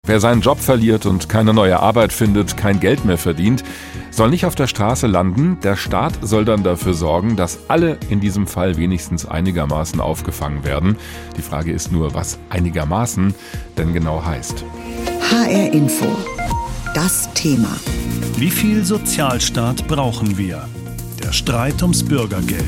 Wer seinen Job verliert und keine neue Arbeit findet, kein Geld mehr verdient, soll nicht auf der Straße landen. Der Staat soll dann dafür sorgen, dass alle in diesem Fall wenigstens einigermaßen aufgefangen werden. Die Frage ist nur, was einigermaßen denn genau heißt. HR Info. Das Thema. Wie viel Sozialstaat brauchen wir? Der Streit ums Bürgergeld.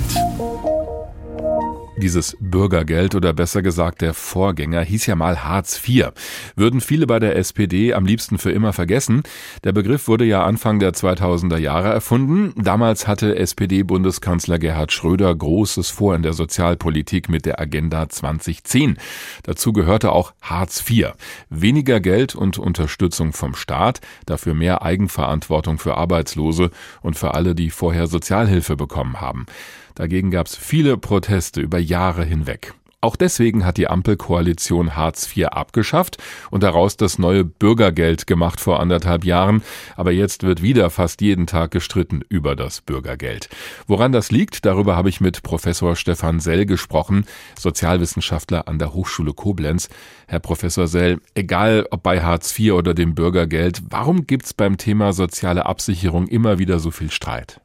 Dieses Bürgergeld oder besser gesagt der Vorgänger hieß ja mal Hartz IV. Würden viele bei der SPD am liebsten für immer vergessen. Der Begriff wurde ja Anfang der 2000er Jahre erfunden. Damals hatte SPD-Bundeskanzler Gerhard Schröder Großes vor in der Sozialpolitik mit der Agenda 2010. Dazu gehörte auch Hartz IV. Weniger Geld und Unterstützung vom Staat, dafür mehr Eigenverantwortung für Arbeitslose und für alle, die vorher Sozialhilfe bekommen haben. Dagegen gab es viele Proteste über Jahre hinweg. Auch deswegen hat die Ampelkoalition Hartz IV abgeschafft und daraus das neue Bürgergeld gemacht vor 1,5 Jahren. Aber jetzt wird wieder fast jeden Tag gestritten über das Bürgergeld. Woran das liegt, darüber habe ich mit Professor Stefan Sell gesprochen, Sozialwissenschaftler an der Hochschule Koblenz. Herr Professor Sell, egal ob bei Hartz IV oder dem Bürgergeld, warum gibt's beim Thema soziale Absicherung immer wieder so viel Streit?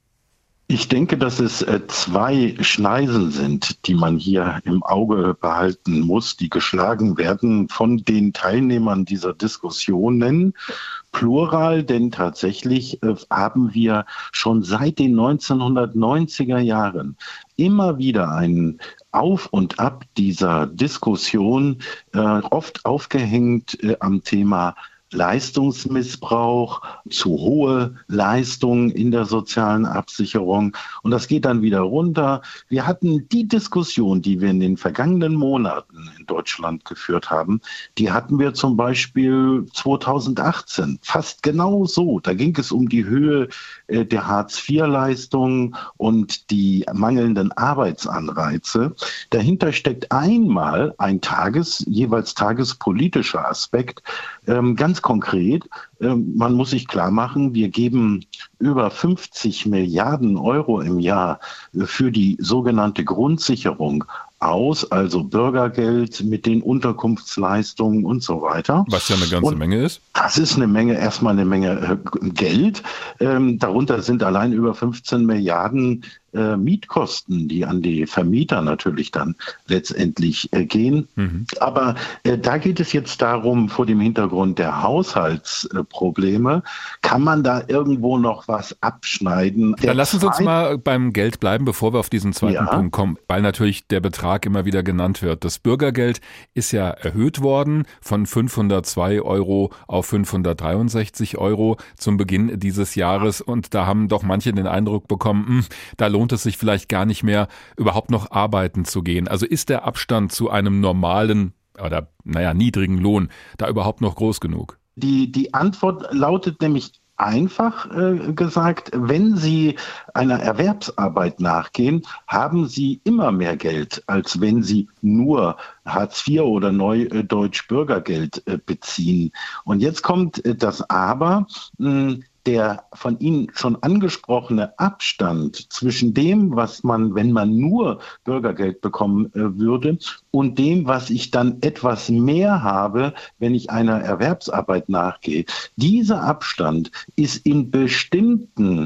Ich denke, dass es zwei Schneisen sind, die man hier im Auge behalten muss, die geschlagen werden von den Teilnehmern dieser Diskussionen. Plural, denn tatsächlich haben wir schon seit den 1990er Jahren immer wieder ein Auf und Ab dieser Diskussion, oft aufgehängt am Thema Leistungsmissbrauch, zu hohe Leistungen in der sozialen Absicherung. Und das geht dann wieder runter. Wir hatten die Diskussion, die wir in den vergangenen Monaten in Deutschland geführt haben, die hatten wir zum Beispiel 2018. Fast genau so. Da ging es um die Höhe der Hartz-IV-Leistungen und die mangelnden Arbeitsanreize. Dahinter steckt einmal ein jeweils tagespolitischer Aspekt. Ganz konkret, man muss sich klar machen, wir geben über 50 Milliarden Euro im Jahr für die sogenannte Grundsicherung aus, also Bürgergeld mit den Unterkunftsleistungen und so weiter. Was ja eine ganze Menge ist. Das ist erstmal eine Menge Geld. Darunter sind allein über 15 Milliarden Mietkosten, die an die Vermieter natürlich dann letztendlich gehen. Aber da geht es jetzt darum, vor dem Hintergrund der Haushaltsprobleme, kann man da irgendwo noch was abschneiden? Dann lassen Sie uns mal beim Geld bleiben, bevor wir auf diesen zweiten Punkt kommen, weil natürlich der Betrag immer wieder genannt wird. Das Bürgergeld ist ja erhöht worden von 502 Euro auf 563 Euro zum Beginn dieses Jahres und da haben doch manche den Eindruck bekommen, da lohnt es sich vielleicht gar nicht mehr, überhaupt noch arbeiten zu gehen. Also ist der Abstand zu einem normalen oder niedrigen Lohn da überhaupt noch groß genug? Die Antwort lautet nämlich einfach gesagt, wenn Sie einer Erwerbsarbeit nachgehen, haben Sie immer mehr Geld, als wenn Sie nur Hartz IV oder Neudeutsch Bürgergeld beziehen. Und jetzt kommt das Aber. Der von Ihnen schon angesprochene Abstand zwischen dem, was man, wenn man nur Bürgergeld bekommen würde, und dem, was ich dann etwas mehr habe, wenn ich einer Erwerbsarbeit nachgehe. Dieser Abstand ist in bestimmten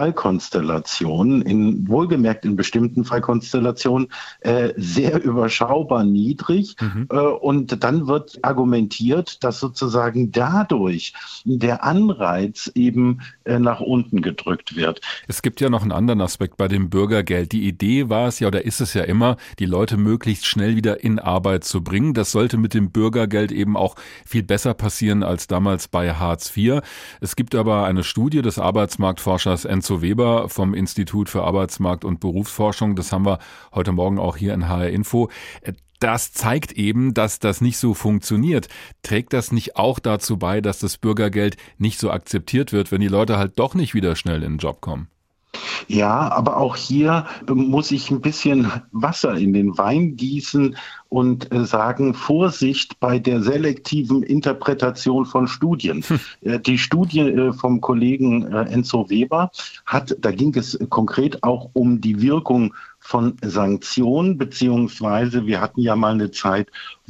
Fallkonstellationen, wohlgemerkt in bestimmten Fallkonstellationen, sehr überschaubar niedrig. Und dann wird argumentiert, dass sozusagen dadurch der Anreiz eben nach unten gedrückt wird. Es gibt ja noch einen anderen Aspekt bei dem Bürgergeld. Die Idee war es ja oder ist es ja immer, die Leute möglichst schnell wieder in Arbeit zu bringen. Das sollte mit dem Bürgergeld eben auch viel besser passieren als damals bei Hartz IV. Es gibt aber eine Studie des Arbeitsmarktforschers Enzo Weber vom Institut für Arbeitsmarkt- und Berufsforschung. Das haben wir heute Morgen auch hier in HR Info. Das zeigt eben, dass das nicht so funktioniert. Trägt das nicht auch dazu bei, dass das Bürgergeld nicht so akzeptiert wird, wenn die Leute halt doch nicht wieder schnell in den Job kommen? Ja, aber auch hier muss ich ein bisschen Wasser in den Wein gießen und sagen, Vorsicht bei der selektiven Interpretation von Studien. Die Studie vom Kollegen Enzo Weber da ging es konkret auch um die Wirkung von Sanktionen, beziehungsweise wir hatten ja mal eine Zeit,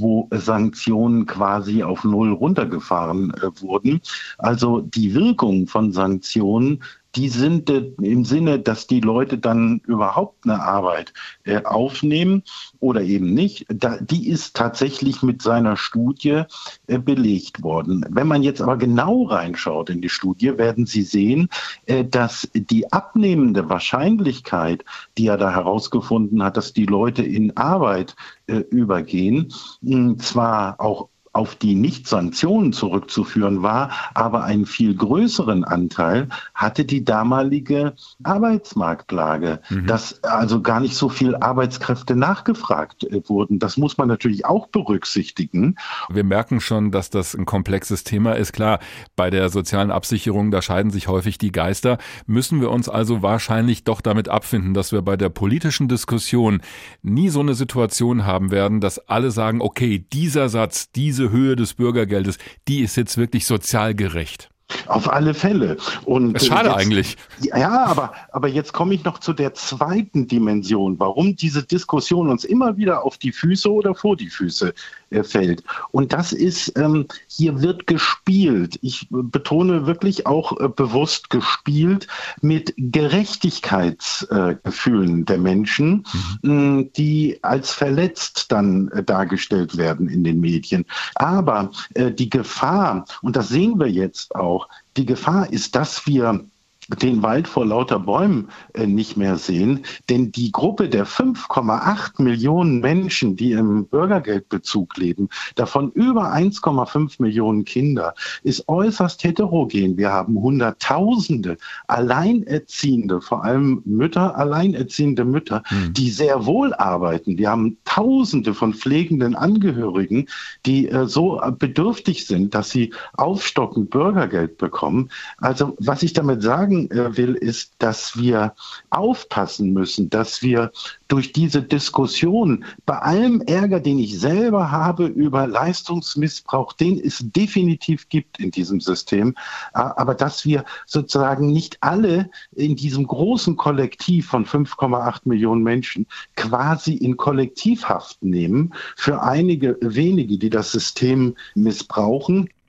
wo Sanktionen quasi auf Null runtergefahren wurden. Also die Wirkung von Sanktionen, die sind im Sinne, dass die Leute dann überhaupt eine Arbeit aufnehmen oder eben nicht. Die ist tatsächlich mit seiner Studie belegt worden. Wenn man jetzt aber genau reinschaut in die Studie, werden Sie sehen, dass die abnehmende Wahrscheinlichkeit, die er da herausgefunden hat, dass die Leute in Arbeit übergehen, zwar auch auf die Nicht-Sanktionen zurückzuführen war, aber einen viel größeren Anteil hatte die damalige Arbeitsmarktlage, dass also gar nicht so viel Arbeitskräfte nachgefragt wurden. Das muss man natürlich auch berücksichtigen. Wir merken schon, dass das ein komplexes Thema ist. Klar, bei der sozialen Absicherung, da scheiden sich häufig die Geister. Müssen wir uns also wahrscheinlich doch damit abfinden, dass wir bei der politischen Diskussion nie so eine Situation haben werden, dass alle sagen, okay, dieser Satz, diese Höhe des Bürgergeldes, die ist jetzt wirklich sozial gerecht. Auf alle Fälle. Und schade jetzt, eigentlich. Ja, aber jetzt komme ich noch zu der zweiten Dimension, warum diese Diskussion uns immer wieder auf die Füße oder vor die Füße fällt. Und das ist, hier wird gespielt. Ich betone wirklich auch bewusst gespielt mit Gerechtigkeitsgefühlen der Menschen, die als verletzt dann dargestellt werden in den Medien. Aber die Gefahr, und das sehen wir jetzt auch, die Gefahr ist, dass wir den Wald vor lauter Bäumen nicht mehr sehen, denn die Gruppe der 5,8 Millionen Menschen, die im Bürgergeldbezug leben, davon über 1,5 Millionen Kinder, ist äußerst heterogen. Wir haben Hunderttausende Alleinerziehende, vor allem Mütter, alleinerziehende Mütter, die sehr wohl arbeiten. Wir haben Tausende von pflegenden Angehörigen, die so bedürftig sind, dass sie aufstockend Bürgergeld bekommen. Also was ich damit sagen will, ist, dass wir aufpassen müssen, dass wir durch diese Diskussion bei allem Ärger, den ich selber habe über Leistungsmissbrauch, den es definitiv gibt in diesem System, aber dass wir sozusagen nicht alle in diesem großen Kollektiv von 5,8 Millionen Menschen quasi in Kollektivhaft nehmen für einige wenige, die das System missbrauchen.